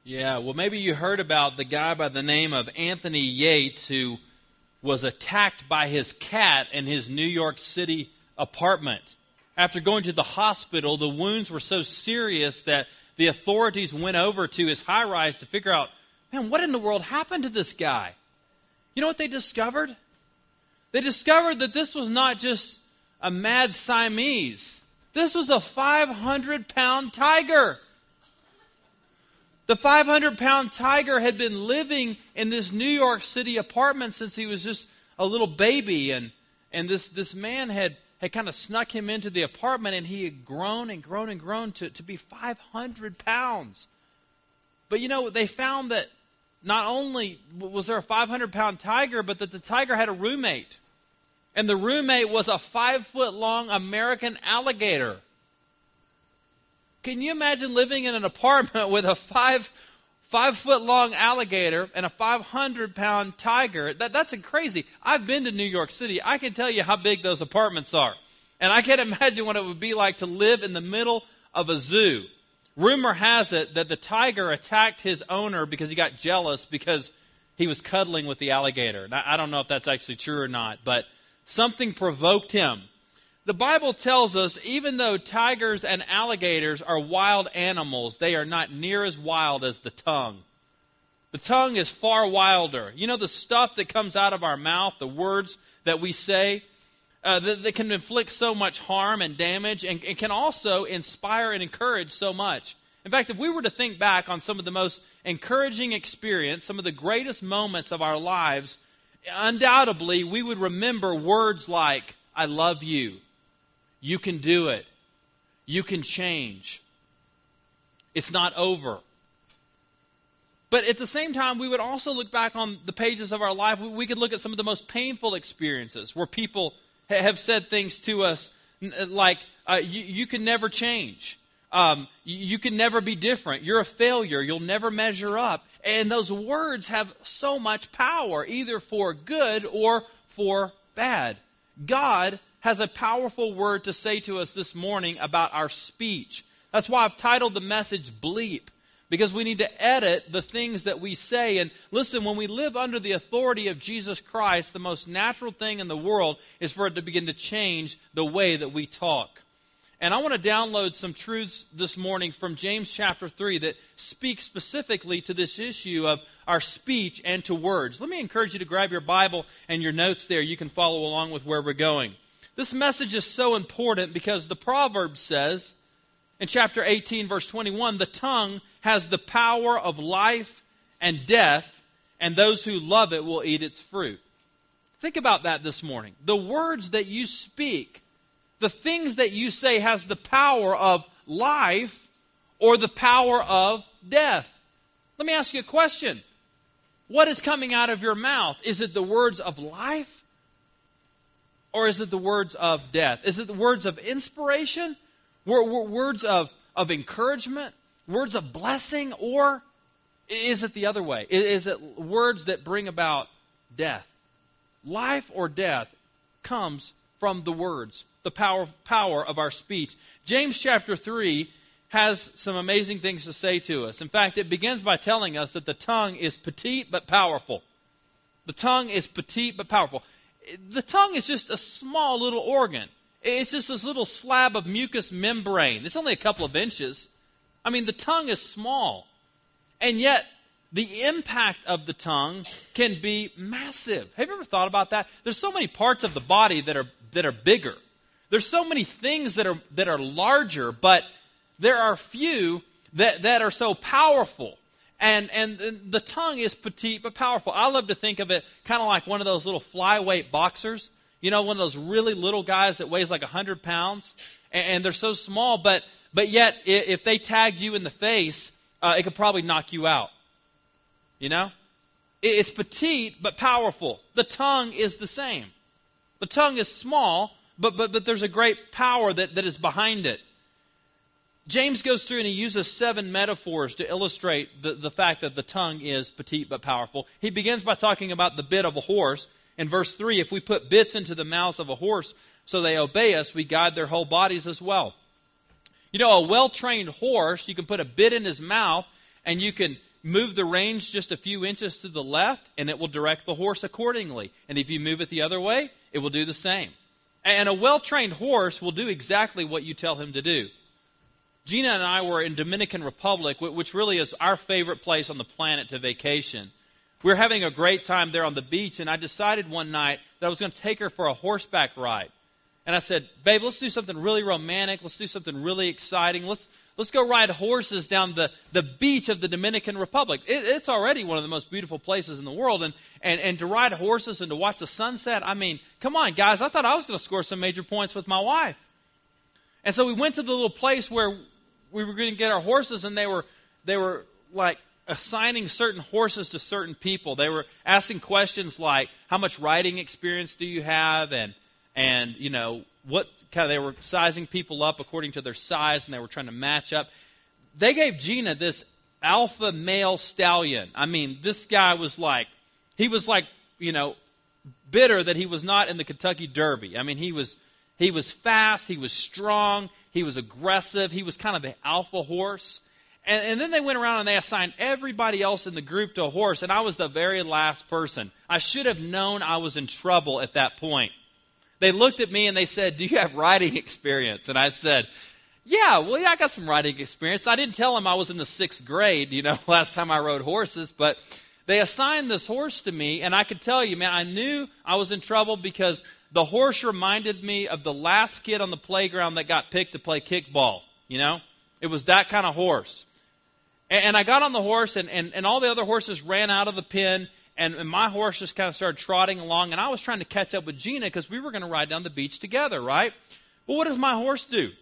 Yeah, well, maybe you heard about the guy by the name of Anthony Yates who was attacked by his cat in his New York City apartment. After going to the hospital, the wounds were so serious that the authorities went over to his high-rise to figure out, man, what in the world happened to this guy? You know what they discovered? They discovered that this was not just a mad Siamese. This was a 500-pound tiger. The 500-pound tiger had been living in this New York City apartment since he was just a little baby. And this man had kind of snuck him into the apartment, and he had grown and grown and grown to be 500 pounds. But you know, they found that not only was there a 500-pound tiger, but that the tiger had a roommate. And the roommate was a 5-foot-long American alligator. Can you imagine living in an apartment with a 5-foot-long alligator and a 500-pound tiger? That's crazy. I've been to New York City. I can tell you how big those apartments are. And I can't imagine what it would be like to live in the middle of a zoo. Rumor has it that the tiger attacked his owner because he got jealous because he was cuddling with the alligator. Now, I don't know if that's actually true or not, but something provoked him. The Bible tells us even though tigers and alligators are wild animals, they are not near as wild as the tongue. The tongue is far wilder. You know, the stuff that comes out of our mouth, the words that we say, that can inflict so much harm and damage and can also inspire and encourage so much. In fact, if we were to think back on some of the most encouraging experience, some of the greatest moments of our lives, undoubtedly we would remember words like, I love you. You can do it. You can change. It's not over. But at the same time, we would also look back on the pages of our life. We could look at some of the most painful experiences where people have said things to us like, you can never change. You can never be different. You're a failure. You'll never measure up. And those words have so much power, either for good or for bad. God has a powerful word to say to us this morning about our speech. That's why I've titled the message Bleep, because we need to edit the things that we say. And listen, when we live under the authority of Jesus Christ, the most natural thing in the world is for it to begin to change the way that we talk. And I want to download some truths this morning from James chapter 3 that speak specifically to this issue of our speech and to words. Let me encourage you to grab your Bible and your notes there. You can follow along with where we're going. This message is so important because the proverb says in chapter 18, verse 21, the tongue has the power of life and death, and those who love it will eat its fruit. Think about that this morning. The words that you speak, the things that you say has the power of life or the power of death. Let me ask you a question. What is coming out of your mouth? Is it the words of life? Or is it the words of death? Is it the words of inspiration? Words of encouragement? Words of blessing? Or is it the other way? Is it words that bring about death? Life or death comes from the words, the power of our speech. James chapter 3 has some amazing things to say to us. In fact, it begins by telling us that the tongue is petite but powerful. The tongue is petite but powerful. The tongue is just a small little organ. It's just this little slab of mucous membrane. It's only a couple of inches. I mean, the tongue is small. And yet, the impact of the tongue can be massive. Have you ever thought about that? There's so many parts of the body that are bigger. There's so many things that are larger, but there are few that are so powerful. And the tongue is petite but powerful. I love to think of it kind of like one of those little flyweight boxers. You know, one of those really little guys that weighs like 100 pounds. And they're so small, but yet if they tagged you in the face, it could probably knock you out. You know? It's petite but powerful. The tongue is the same. The tongue is small, but there's a great power that is behind it. James goes through and he uses 7 metaphors to illustrate the fact that the tongue is petite but powerful. He begins by talking about the bit of a horse. In verse 3, if we put bits into the mouths of a horse so they obey us, we guide their whole bodies as well. You know, a well-trained horse, you can put a bit in his mouth and you can move the reins just a few inches to the left, and it will direct the horse accordingly. And if you move it the other way, it will do the same. And a well-trained horse will do exactly what you tell him to do. Gina and I were in Dominican Republic, which really is our favorite place on the planet to vacation. We were having a great time there on the beach, and I decided one night that I was going to take her for a horseback ride. And I said, babe, let's do something really romantic. Let's do something really exciting. Let's go ride horses down the beach of the Dominican Republic. It's already one of the most beautiful places in the world. And to ride horses and to watch the sunset, I mean, come on, guys. I thought I was going to score some major points with my wife. And so we went to the little place where we were going to get our horses, and they were like assigning certain horses to certain people. They were asking questions like, how much riding experience do you have? And you know, what kind of, they were sizing people up according to their size, and they were trying to match up. They gave Gina this alpha male stallion. I mean, this guy was like, you know, bitter that he was not in the Kentucky Derby. I mean, he was fast, he was strong, he was aggressive, he was kind of the alpha horse. And then they went around and they assigned everybody else in the group to a horse, and I was the very last person. I should have known I was in trouble at that point. They looked at me and they said, do you have riding experience? And I said, yeah, I got some riding experience. I didn't tell them I was in the 6th grade, you know, last time I rode horses, but they assigned this horse to me, and I could tell you, man, I knew I was in trouble because the horse reminded me of the last kid on the playground that got picked to play kickball, you know? It was that kind of horse. And I got on the horse, and all the other horses ran out of the pen, and my horse just kind of started trotting along, and I was trying to catch up with Gina because we were going to ride down the beach together, right? Well, what does my horse do?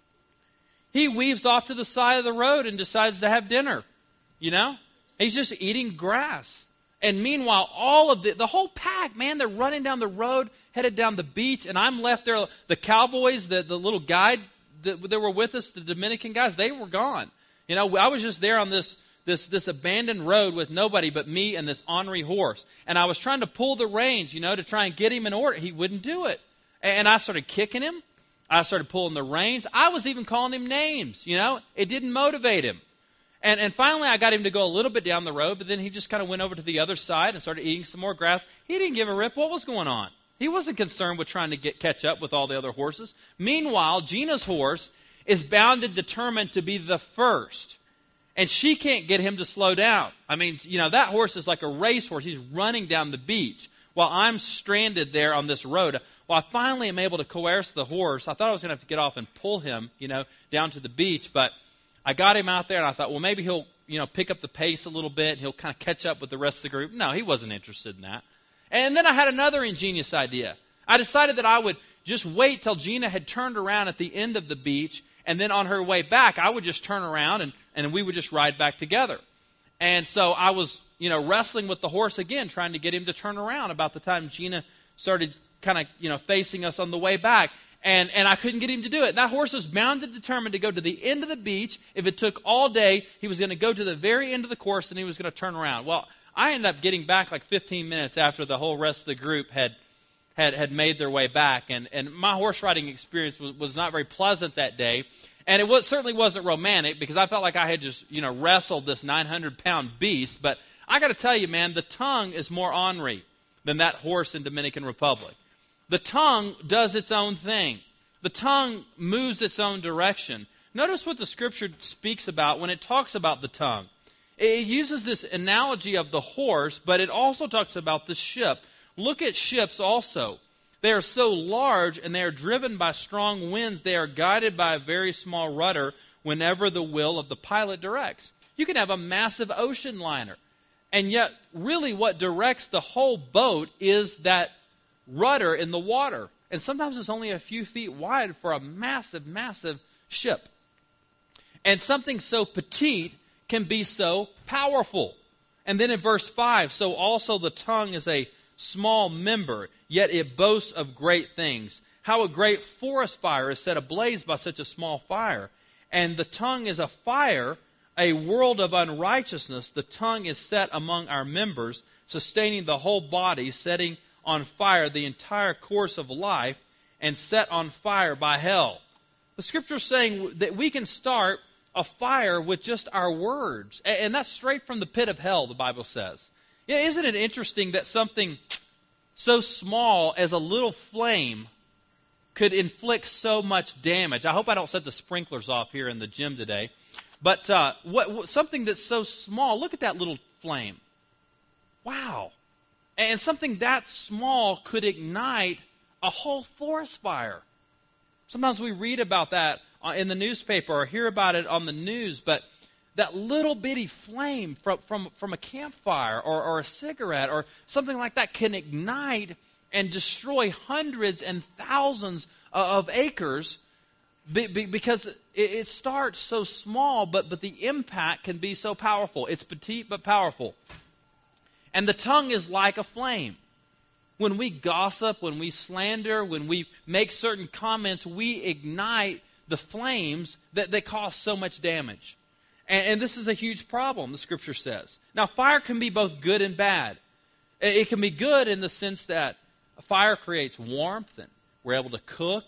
He weaves off to the side of the road and decides to have dinner, you know? He's just eating grass. And meanwhile, all of the whole pack, man, they're running down the road, headed down the beach, and I'm left there. The cowboys, the little guide that were with us, the Dominican guys, they were gone. You know, I was just there on this abandoned road with nobody but me and this ornery horse. And I was trying to pull the reins, you know, to try and get him in order. He wouldn't do it. And I started kicking him. I started pulling the reins. I was even calling him names, you know. It didn't motivate him. And finally I got him to go a little bit down the road, but then he just kind of went over to the other side and started eating some more grass. He didn't give a rip what was going on. He wasn't concerned with trying to catch up with all the other horses. Meanwhile, Gina's horse is bound and determined to be the first. And she can't get him to slow down. I mean, you know, that horse is like a racehorse. He's running down the beach while I'm stranded there on this road. Well, I finally am able to coerce the horse. I thought I was going to have to get off and pull him, you know, down to the beach. But I got him out there, and I thought, well, maybe he'll, you know, pick up the pace a little bit, and he'll kind of catch up with the rest of the group. No, he wasn't interested in that. And then I had another ingenious idea. I decided that I would just wait till Gina had turned around at the end of the beach, and then on her way back, I would just turn around, and we would just ride back together. And so I was, you know, wrestling with the horse again, trying to get him to turn around about the time Gina started kind of, you know, facing us on the way back. And I couldn't get him to do it. That horse was bound and determined to go to the end of the beach. If it took all day, he was going to go to the very end of the course, and he was going to turn around. Well, I ended up getting back like 15 minutes after the whole rest of the group had made their way back. And my horse riding experience was not very pleasant that day. And it certainly wasn't romantic because I felt like I had just, you know, wrestled this 900-pound beast. But I got to tell you, man, the tongue is more ornery than that horse in Dominican Republic. The tongue does its own thing. The tongue moves its own direction. Notice what the Scripture speaks about when it talks about the tongue. It uses this analogy of the horse, but it also talks about the ship. Look at ships also. They are so large and they are driven by strong winds. They are guided by a very small rudder whenever the will of the pilot directs. You can have a massive ocean liner. And yet, really what directs the whole boat is that rudder in the water. And sometimes it's only a few feet wide for a massive, massive ship. And something so petite can be so powerful. And then in verse 5, so also the tongue is a small member, yet it boasts of great things. How a great forest fire is set ablaze by such a small fire. And the tongue is a fire, a world of unrighteousness. The tongue is set among our members, sustaining the whole body, setting on fire the entire course of life, and set on fire by hell. The Scripture is saying that we can start a fire with just our words. And that's straight from the pit of hell, the Bible says. Yeah, isn't it interesting that something so small as a little flame could inflict so much damage? I hope I don't set the sprinklers off here in the gym today. But something that's so small, look at that little flame. Wow. And something that small could ignite a whole forest fire. Sometimes we read about that in the newspaper or hear about it on the news, but that little bitty flame from a campfire or a cigarette or something like that can ignite and destroy hundreds and thousands of acres because it starts so small, but the impact can be so powerful. It's petite but powerful. And the tongue is like a flame. When we gossip, when we slander, when we make certain comments, we ignite the flames that cause so much damage. And this is a huge problem, the Scripture says. Now, fire can be both good and bad. It can be good in the sense that fire creates warmth, and we're able to cook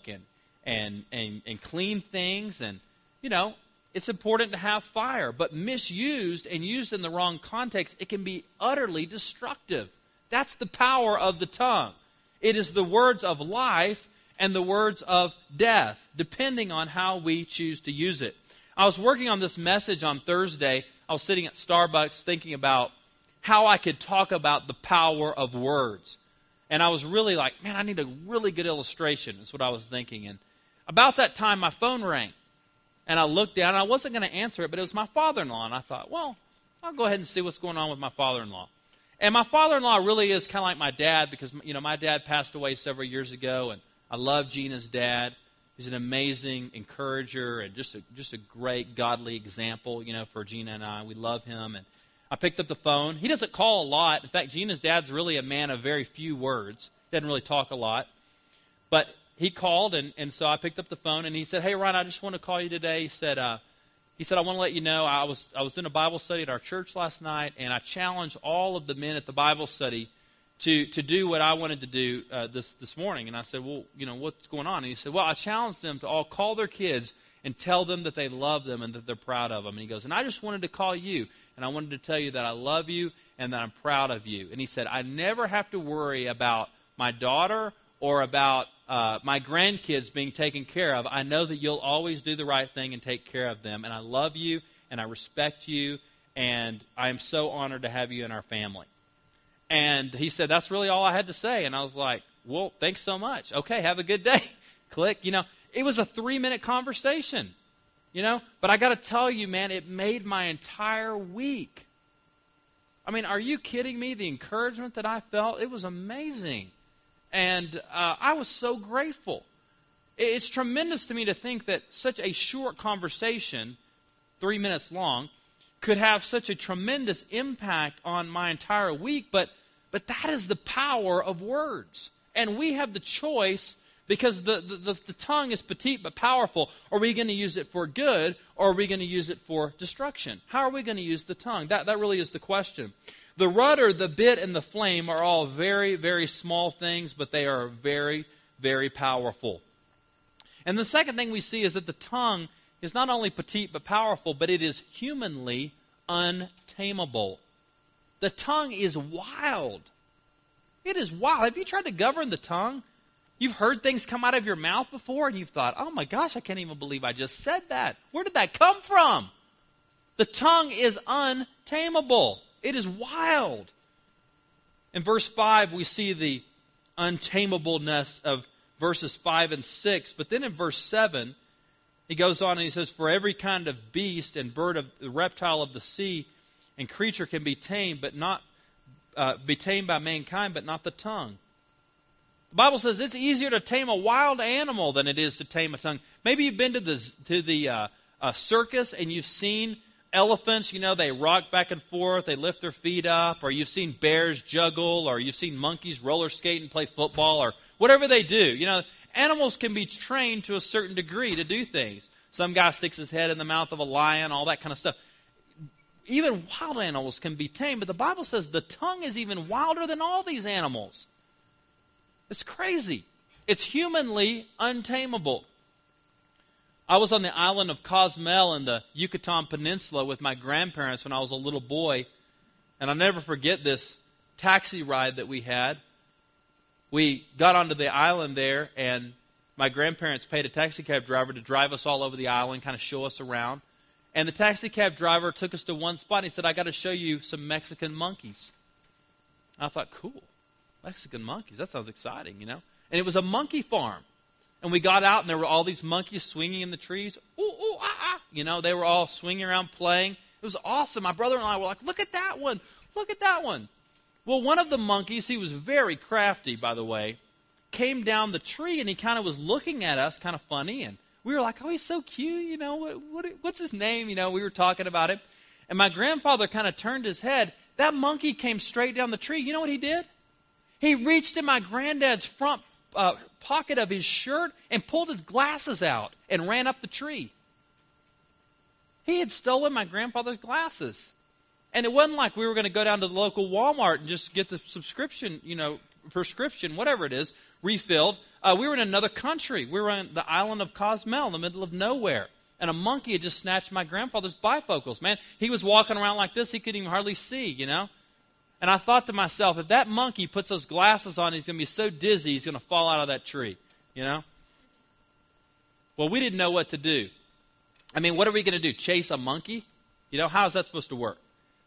and clean things. And, you know, it's important to have fire. But misused and used in the wrong context, it can be utterly destructive. That's the power of the tongue. It is the words of life and the words of death, depending on how we choose to use it. I was working on this message on Thursday. I was sitting at Starbucks thinking about how I could talk about the power of words. And I was really like, man, I need a really good illustration. That's what I was thinking. And about that time, my phone rang. And I looked down, and I wasn't going to answer it, but it was my father-in-law. And I thought, well, I'll go ahead and see what's going on with my father-in-law. And my father-in-law really is kind of like my dad because, you know, my dad passed away several years ago, and I love Gina's dad. He's an amazing encourager and just a great godly example, you know, for Gina and I. We love him. And I picked up the phone. He doesn't call a lot. In fact, Gina's dad's really a man of very few words. Doesn't really talk a lot. But he called, and so I picked up the phone, and he said, hey, Ron, I just want to call you today. He said, I want to let you know I was in a Bible study at our church last night, and I challenged all of the men at the Bible study to do what I wanted to do this morning. And I said, well, you know, what's going on? And he said, well, I challenged them to all call their kids and tell them that they love them and that they're proud of them. And he goes, and I just wanted to call you, and I wanted to tell you that I love you and that I'm proud of you. And he said, I never have to worry about my daughter or about my grandkids being taken care of. I know that you'll always do the right thing and take care of them. And I love you and I respect you, and I am so honored to have you in our family. And he said, that's really all I had to say. And I was like, well, thanks so much. Okay, have a good day. Click. You know, it was a 3-minute conversation, you know. But I got to tell you, man, it made my entire week. I mean, are you kidding me? The encouragement that I felt, it was amazing. And I was so grateful. It's tremendous to me to think that such a short conversation, 3 minutes long, could have such a tremendous impact on my entire week. But that is the power of words. And we have the choice, because the tongue is petite but powerful. Are we going to use it for good, or are we going to use it for destruction? How are we going to use the tongue? That really is the question. The rudder, the bit, and the flame are all very, very small things, but they are very, very powerful. And the second thing we see is that the tongue is not only petite but powerful, but it is humanly untamable. The tongue is wild. It is wild. Have you tried to govern the tongue? You've heard things come out of your mouth before, and you've thought, oh my gosh, I can't even believe I just said that. Where did that come from? The tongue is untamable. It is wild. In verse 5, we see the untamableness of verses 5 and 6. But then in verse 7, he goes on and he says, for every kind of beast and bird of the reptile of the sea and creature can be tamed, but not be tamed by mankind, but not the tongue. The Bible says it's easier to tame a wild animal than it is to tame a tongue. Maybe you've been to the circus and you've seen elephants, you know, they rock back and forth, they lift their feet up, or you've seen bears juggle, or you've seen monkeys roller skate and play football, or whatever they do. You know, animals can be trained to a certain degree to do things. Some guy sticks his head in the mouth of a lion, all that kind of stuff. Even wild animals can be tamed, but the Bible says the tongue is even wilder than all these animals. It's crazy. It's humanly untamable. I was on the island of Cozumel in the Yucatan Peninsula with my grandparents when I was a little boy. And I'll never forget this taxi ride that we had. We got onto the island there, and my grandparents paid a taxi cab driver to drive us all over the island, kind of show us around. And the taxi cab driver took us to one spot. And he said, I got to show you some Mexican monkeys. And I thought, cool, Mexican monkeys. That sounds exciting, you know. And it was a monkey farm. And we got out, and there were all these monkeys swinging in the trees. Ooh, ooh, ah, ah. You know, they were all swinging around playing. It was awesome. My brother and I were like, look at that one. Look at that one. Well, one of the monkeys, he was very crafty, by the way, came down the tree, and he kind of was looking at us, kind of funny. And we were like, oh, he's so cute. You know, what's his name? You know, we were talking about it. And my grandfather kind of turned his head. That monkey came straight down the tree. You know what he did? He reached in my granddad's front pocket of his shirt and pulled his glasses out and ran up the tree. He had stolen my grandfather's glasses. And it wasn't like we were going to go down to the local Walmart and just get the subscription, you know, prescription, whatever it is, refilled. We were in another country. We were on the island of Cozumel in the middle of nowhere. And a monkey had just snatched my grandfather's bifocals. Man, he was walking around like this, he couldn't even hardly see, you know. And I thought to myself, if that monkey puts those glasses on, he's going to be so dizzy, he's going to fall out of that tree, you know. Well, we didn't know what to do. I mean, what are we going to do? Chase a monkey? You know, how is that supposed to work?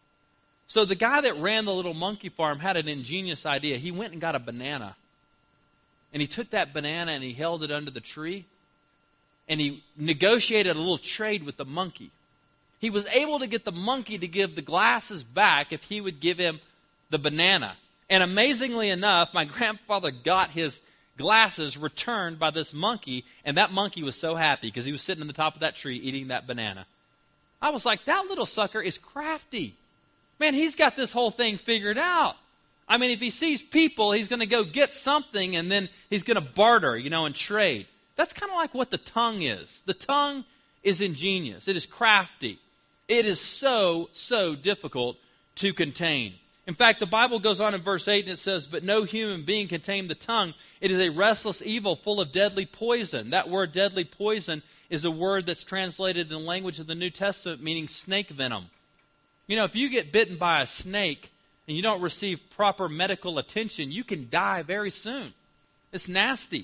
So the guy that ran the little monkey farm had an ingenious idea. He went and got a banana. And he took that banana and he held it under the tree. And he negotiated a little trade with the monkey. He was able to get the monkey to give the glasses back if he would give him the banana. And amazingly enough, my grandfather got his glasses returned by this monkey, and that monkey was so happy because he was sitting on the top of that tree eating that banana. I was like, that little sucker is crafty. Man, he's got this whole thing figured out. I mean, if he sees people, he's going to go get something, and then he's going to barter, you know, and trade. That's kind of like what the tongue is. The tongue is ingenious. It is crafty. It is so difficult to contain. In fact, the Bible goes on in verse 8 and it says, but no human being can tame the tongue. It is a restless evil full of deadly poison. That word deadly poison is a word that's translated in the language of the New Testament meaning snake venom. You know, if you get bitten by a snake and you don't receive proper medical attention, you can die very soon. It's nasty.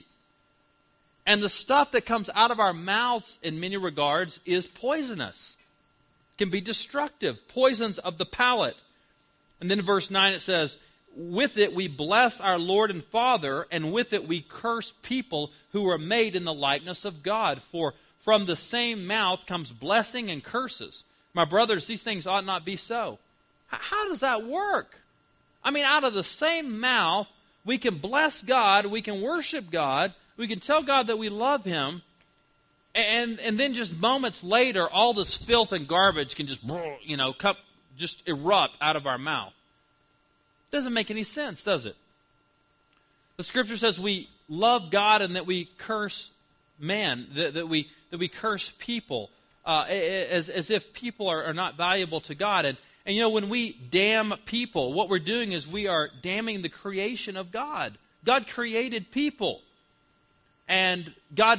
And the stuff that comes out of our mouths in many regards is poisonous. It can be destructive. Poisons of the palate. And then in verse 9 it says, with it we bless our Lord and Father, and with it we curse people who are made in the likeness of God. For from the same mouth comes blessing and curses. My brothers, these things ought not be so. How does that work? I mean, out of the same mouth, we can bless God, we can worship God, we can tell God that we love Him, and then just moments later, all this filth and garbage can just, you know, just erupt out of our mouth. Doesn't make any sense, does it? The Scripture says we love God and that we curse man, that we curse people as if people are not valuable to God. And you know, when we damn people, what we're doing is we are damning the creation of God. God created people, and God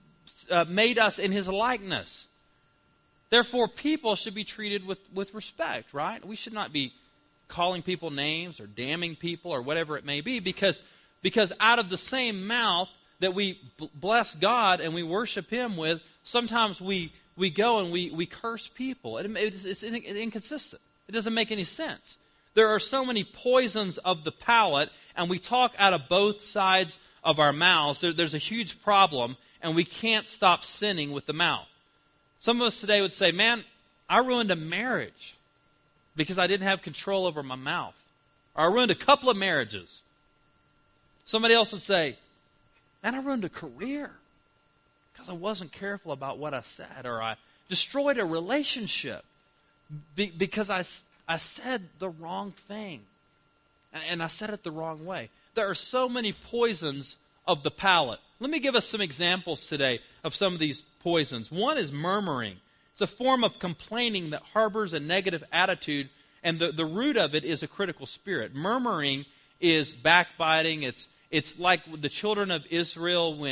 made us in His likeness. Therefore, people should be treated with respect, right? We should not be calling people names or damning people or whatever it may be, because out of the same mouth that we bless God and we worship Him with, sometimes we go and we curse people. It's inconsistent. It doesn't make any sense. There are so many poisons of the palate, and we talk out of both sides of our mouths. There's a huge problem, and we can't stop sinning with the mouth. Some of us today would say, man, I ruined a marriage because I didn't have control over my mouth. Or I ruined a couple of marriages. Somebody else would say, man, I ruined a career because I wasn't careful about what I said. Or I destroyed a relationship because I said the wrong thing. And I said it the wrong way. There are so many poisons of the palate. Let me give us some examples today of some of these poisons. One is murmuring. It's a form of complaining that harbors a negative attitude, and the root of it is a critical spirit. Murmuring is backbiting. It's like the children of Israel when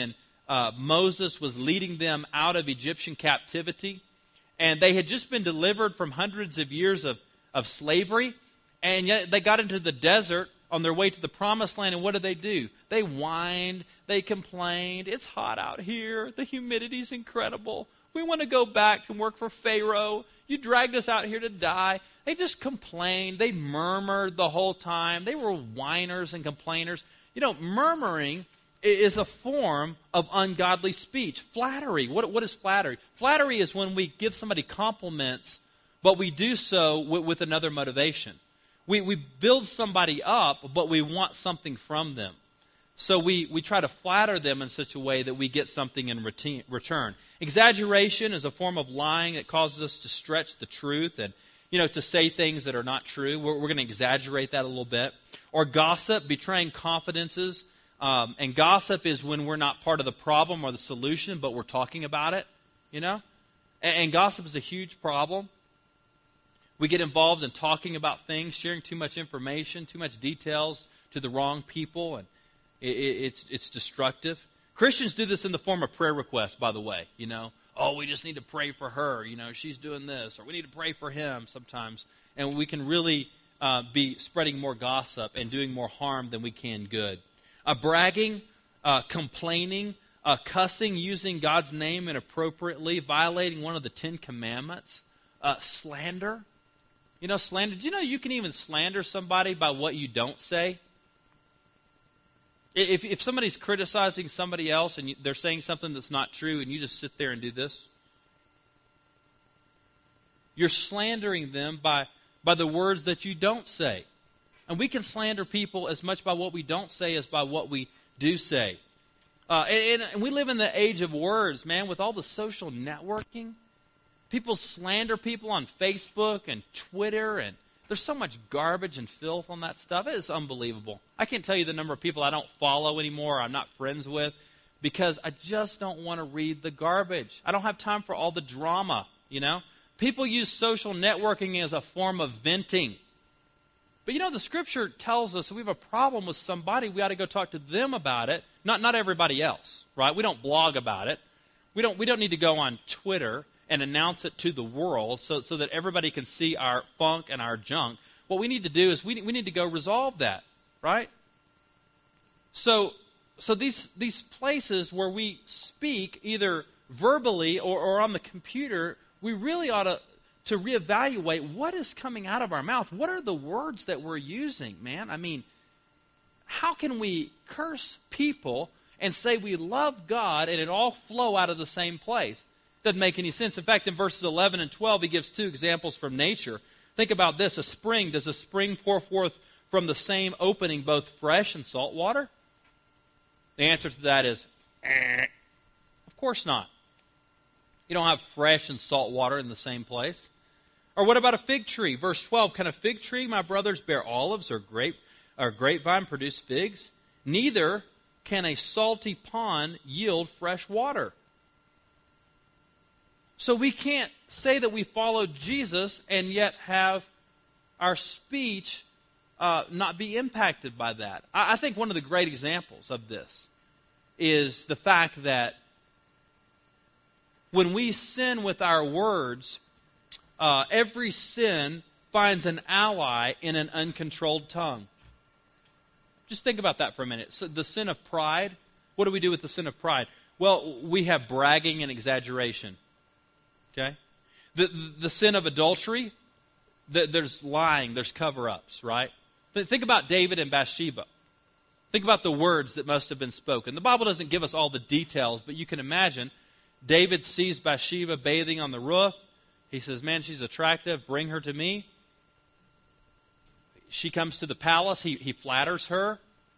Moses was leading them out of Egyptian captivity. And they had just been delivered from hundreds of years of slavery. And yet they got into the desert on their way to the promised land. And what did they do? They whined. They complained. It's hot out here. The humidity's incredible. We want to go back and work for Pharaoh. You dragged us out here to die. They just complained. They murmured the whole time. They were whiners and complainers. You know, murmuring is a form of ungodly speech. Flattery. What is flattery? Flattery is when we give somebody compliments, but we do so with another motivation. We build somebody up, but we want something from them. So we try to flatter them in such a way that we get something in return. Exaggeration is a form of lying that causes us to stretch the truth and, to say things that are not true. We're going to exaggerate that a little bit. Or gossip, betraying confidences. And gossip is when we're not part of the problem or the solution, but we're talking about it, And gossip is a huge problem. We get involved in talking about things, sharing too much information, too much details to the wrong people, and it's destructive. Christians do this in the form of prayer requests, by the way. Oh, we just need to pray for her. She's doing this, or we need to pray for him sometimes. And we can really be spreading more gossip and doing more harm than we can good. Bragging, complaining, cussing, using God's name inappropriately, violating one of the 10 Commandments, slander. Slander. Do you know you can even slander somebody by what you don't say? If somebody's criticizing somebody else and they're saying something that's not true and you just sit there and do this, you're slandering them by the words that you don't say. And we can slander people as much by what we don't say as by what we do say. And we live in the age of words, man, with all the social networking. People slander people on Facebook and Twitter, and there's so much garbage and filth on that stuff. It is unbelievable. I can't tell you the number of people I don't follow anymore, I'm not friends with, because I just don't want to read the garbage. I don't have time for all the drama, People use social networking as a form of venting. But the Scripture tells us if we have a problem with somebody, we ought to go talk to them about it, not everybody else, right? We don't blog about it. We don't need to go on Twitter and announce it to the world so that everybody can see our funk and our junk. What we need to do is we need to go resolve that, right? So these places where we speak either verbally or on the computer, we really ought to reevaluate what is coming out of our mouth. What are the words that we're using, man? I mean, how can we curse people and say we love God and it all flow out of the same place? Doesn't make any sense. In fact, in verses 11 and 12, he gives 2 examples from nature. Think about this. Does a spring pour forth from the same opening both fresh and salt water? The answer to that is, of course not. You don't have fresh and salt water in the same place. Or what about a fig tree? Verse 12, can a fig tree, my brothers, bear olives or grapevine produce figs? Neither can a salty pond yield fresh water. So we can't say that we follow Jesus and yet have our speech not be impacted by that. I think one of the great examples of this is the fact that when we sin with our words, every sin finds an ally in an uncontrolled tongue. Just think about that for a minute. So the sin of pride, what do we do with the sin of pride? Well, we have bragging and exaggeration. Okay? The sin of adultery, there's lying, there's cover-ups, right? Think about David and Bathsheba. Think about the words that must have been spoken. The Bible doesn't give us all the details, but you can imagine David sees Bathsheba bathing on the roof. He says, man, she's attractive, bring her to me. She comes to the palace, he flatters her.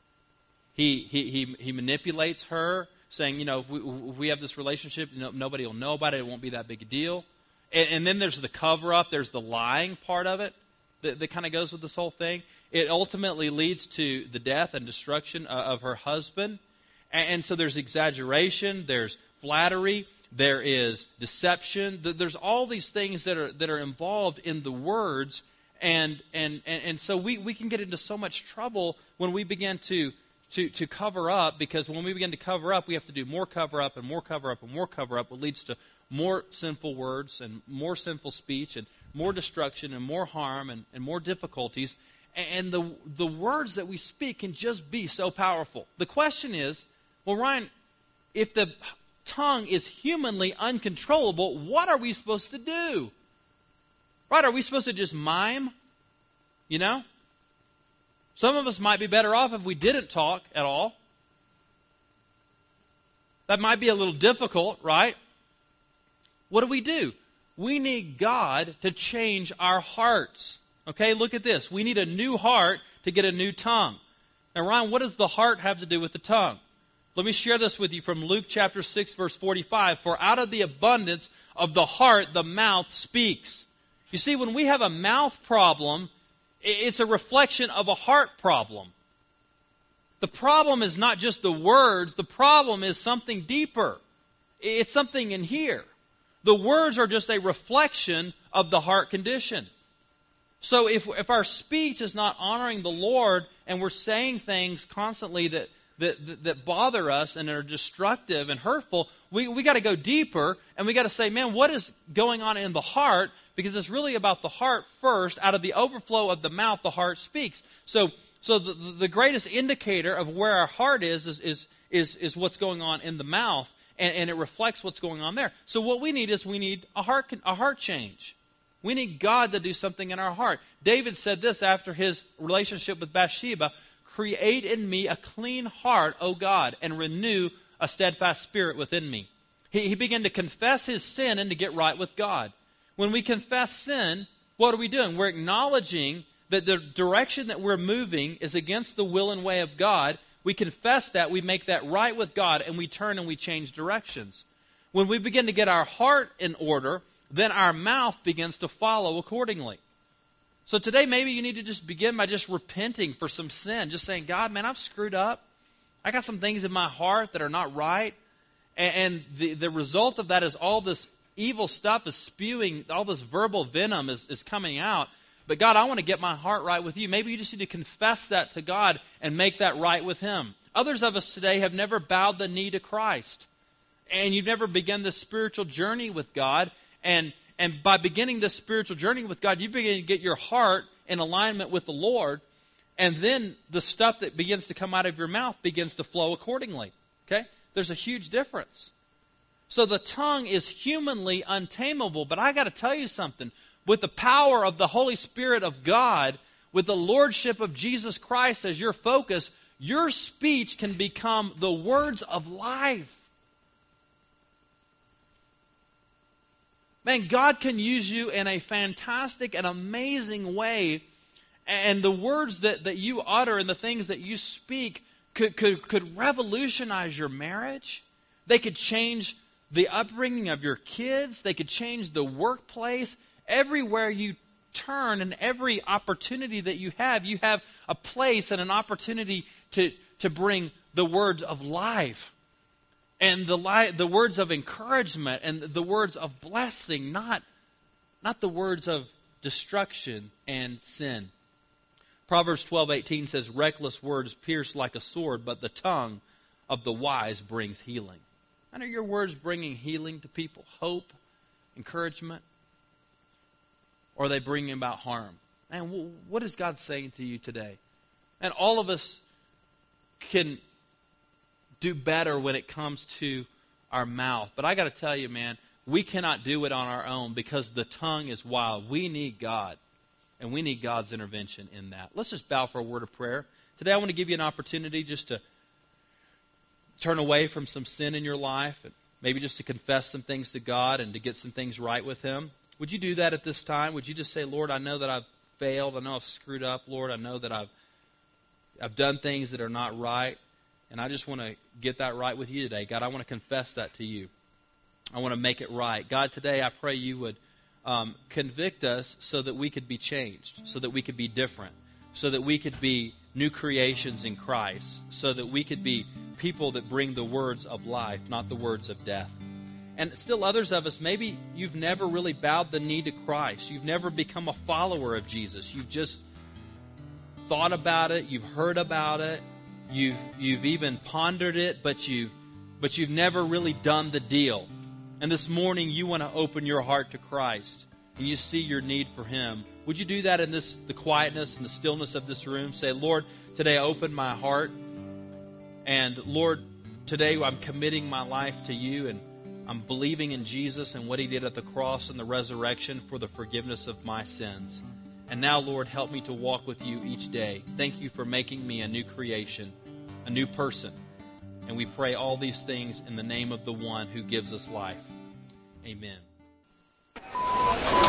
He manipulates her, saying, if we have this relationship, nobody will know about it. It won't be that big a deal. And then there's the cover-up. There's the lying part of it that kind of goes with this whole thing. It ultimately leads to the death and destruction of her husband. And so there's exaggeration. There's flattery. There is deception. There's all these things that are involved in the words. And so we can get into so much trouble when we begin to to cover up, because when we begin to cover up, we have to do more cover up and more cover up and more cover up, which leads to more sinful words and more sinful speech and more destruction and more harm and more difficulties. And the words that we speak can just be so powerful. The question is, well, Ryan, if the tongue is humanly uncontrollable, what are we supposed to do? Right? Are we supposed to just mime? You know? Some of us might be better off if we didn't talk at all. That might be a little difficult, right? What do? We need God to change our hearts. Okay, look at this. We need a new heart to get a new tongue. Now, Ryan, what does the heart have to do with the tongue? Let me share this with you from Luke chapter 6, verse 45. For out of the abundance of the heart, the mouth speaks. You see, when we have a mouth problem, it's a reflection of a heart problem. The problem is not just the words. The problem is something deeper. It's something in here. The words are just a reflection of the heart condition. So if our speech is not honoring the Lord and we're saying things constantly that bother us and are destructive and hurtful, we got to go deeper and we got to say, man, what is going on in the heart? Because it's really about the heart first. Out of the overflow of the mouth, the heart speaks. So the greatest indicator of where our heart is what's going on in the mouth, and it reflects what's going on there. So what we need is a heart change. We need God to do something in our heart. David said this after his relationship with Bathsheba: "Create in me a clean heart, O God, and renew a steadfast spirit within me." He began to confess his sin and to get right with God. When we confess sin, what are we doing? We're acknowledging that the direction that we're moving is against the will and way of God. We confess that, we make that right with God, and we turn and we change directions. When we begin to get our heart in order, then our mouth begins to follow accordingly. So today maybe you need to just begin by just repenting for some sin. Just saying, God, man, I've screwed up. I got some things in my heart that are not right. And the result of that is all this evil stuff is spewing, all this verbal venom is coming out. But God, I want to get my heart right with you. Maybe you just need to confess that to God and make that right with Him. Others of us today have never bowed the knee to Christ. And you've never begun this spiritual journey with God. And by beginning this spiritual journey with God, you begin to get your heart in alignment with the Lord. And then the stuff that begins to come out of your mouth begins to flow accordingly. Okay? There's a huge difference. So the tongue is humanly untamable. But I got to tell you something. With the power of the Holy Spirit of God, with the Lordship of Jesus Christ as your focus, your speech can become the words of life. Man, God can use you in a fantastic and amazing way. And the words that you utter and the things that you speak could revolutionize your marriage. They could change the upbringing of your kids. They could change the workplace. Everywhere you turn and every opportunity that you have a place and an opportunity to bring the words of life. And the words of encouragement and the words of blessing, not the words of destruction and sin. Proverbs 12:18 says, "Reckless words pierce like a sword, but the tongue of the wise brings healing." And are your words bringing healing to people? Hope, encouragement? Or are they bringing about harm? And what is God saying to you today? And all of us can do better when it comes to our mouth. But I got to tell you, man, we cannot do it on our own because the tongue is wild. We need God, and we need God's intervention in that. Let's just bow for a word of prayer. Today I want to give you an opportunity just to turn away from some sin in your life and maybe just to confess some things to God and to get some things right with Him. Would you do that at this time? Would you just say, Lord, I know that I've failed. I know I've screwed up. Lord, I know that I've done things that are not right. And I just want to get that right with you today. God, I want to confess that to you. I want to make it right. God, today I pray you would convict us so that we could be changed, so that we could be different, so that we could be new creations in Christ, so that we could be people that bring the words of life, not the words of death. And still others of us, maybe you've never really bowed the knee to Christ. You've never become a follower of Jesus. You've just thought about it. You've heard about it. You've even pondered it, but you've never really done the deal. And this morning you want to open your heart to Christ, and you see your need for Him. Would you do that in the quietness and the stillness of this room? Say, Lord, today I open my heart, and Lord, today I'm committing my life to You, and I'm believing in Jesus and what He did at the cross and the resurrection for the forgiveness of my sins. And now, Lord, help me to walk with You each day. Thank You for making me a new creation, a new person. And we pray all these things in the name of the one who gives us life. Amen.